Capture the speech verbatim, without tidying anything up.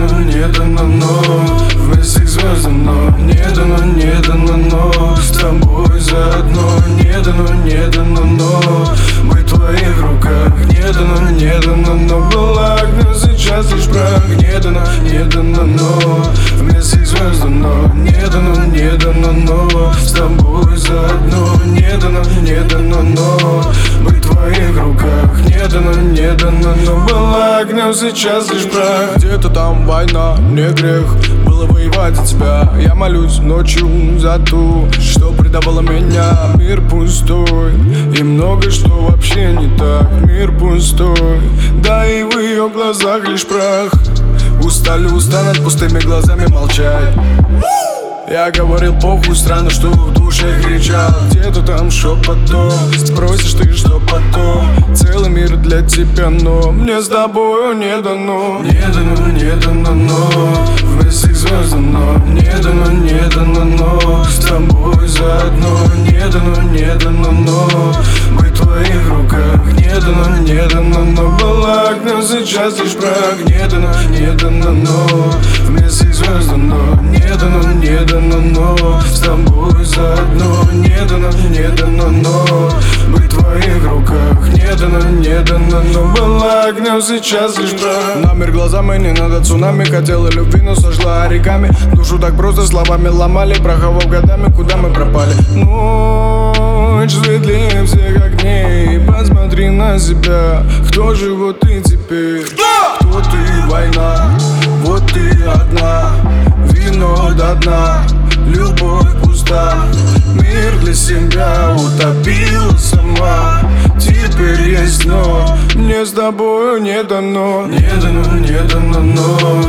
дано, не дано, но вместе к звездам, но не дано, не дано, но с тобой заодно. Не дано, не дано, но быть в твоих руках. Не дано, не дано, но благ, но сейчас лишь прах. Не дано, не дано, но вместе к звездам, но не дано, не дано, но с тобой заодно. Не дано, не дано, но быть в твоих руках. Не дано, не дано, но благ, но сейчас лишь прах. Где-то там война, не грех было воевать за тебя. Я молюсь ночью за ту, что предавала меня. Мир пустой, и много что вообще не так. Мир пустой, да и в ее глазах лишь прах. Устали, уста над пустыми глазами молчать. Я говорил похуй, странно, что в душе кричал. Где-то там шепотом, спросишь ты, что потом. Целый мир для тебя, но мне с тобою не дано. Не дано, не дано, но вместе к звездам, но не дано, не дано, но с тобой заодно. Не дано, не дано, но быть в твоих руках. Не дано, не дано, но благ, но сейчас лишь прах. Не дано, не дано, но вместе к звездам, но не дано, не дано, но с тобой заодно. Не дано, не дано, но быть в твоих руках. Не дано, не дано, но благ, но сейчас лишь прах. На мир глазами, не надо цунами. Хотела любви, но сожгла реками. Душу так просто словами ломали. Проховав годами, куда мы пропали. Ночь светлее всех огней. Посмотри на себя, кто же вот ты теперь? Кто ты, война, вот ты одна. Вино до дна, любовь пуста. Мир для себя утопила сама. Теперь есть дно, мне с тобою не дано. Не дано, не дано, но